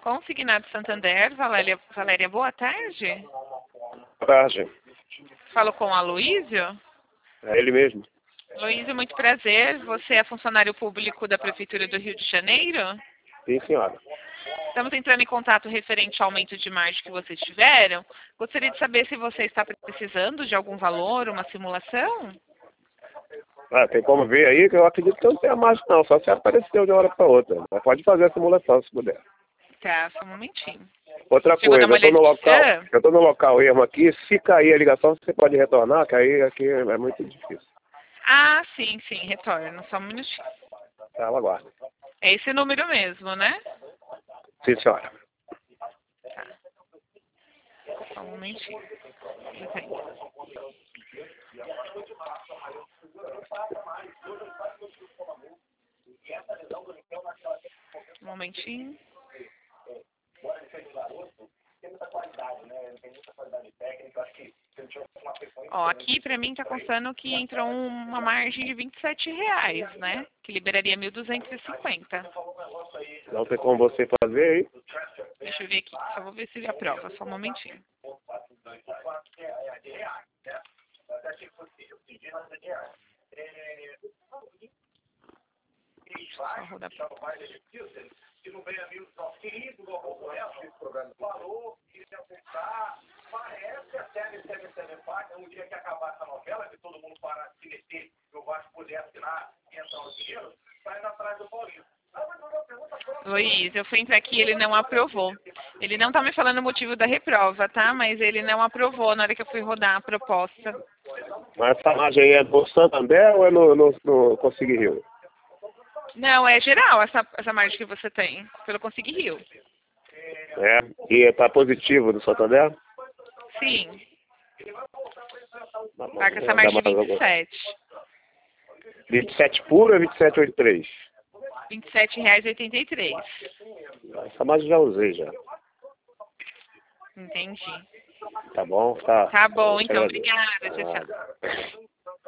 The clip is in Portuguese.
Consignado Santander, Valéria, boa tarde. Boa tarde. Falo com o Aloísio. É ele mesmo. Aloísio, muito prazer. Você é funcionário público da Prefeitura do Rio de Janeiro? Sim, senhora. Estamos entrando em contato referente ao aumento de margem que vocês tiveram. Gostaria de saber se você está precisando de algum valor, uma simulação? Ah, tem como ver aí que eu acredito que eu não tenha mais não, só se apareceu de uma hora para outra. Mas pode fazer a simulação se puder. Tá, só um momentinho. Outra Chegou a dar coisa, uma olhadinha? eu tô no local ermo aqui, se cair a ligação você pode retornar, que aí aqui é muito difícil. Ah, sim, retorno. Só um minutinho. Tá, ela aguarda. É esse número mesmo, né? Sim, senhora. Tá. Só um momentinho. Entendi. Um momentinho. Ó, aqui pra mim tá constando que entrou uma margem de R$ 27, né? Que liberaria 1.250. Não tem como você fazer aí. Deixa eu ver aqui. Só vou ver se ele aprova. Só um momentinho. Só rodar pra... Luiz, eu fui entrar aqui e ele não aprovou. Ele não tá me falando o motivo da reprova, tá? Mas ele não aprovou na hora que eu fui rodar a proposta. Mas essa margem aí é do Santander ou é no Consig Rio? Não, é geral essa margem que você tem, pelo Consig Rio. É, e tá positivo do Santander? Sim. Tá com essa margem de 27. 27 puro ou 27,83? R$ 27,83. Essa margem já usei já. Entendi. Tá bom? Tá. Tá bom, Eu te então. agradeço. Obrigada. Tchau, tchau.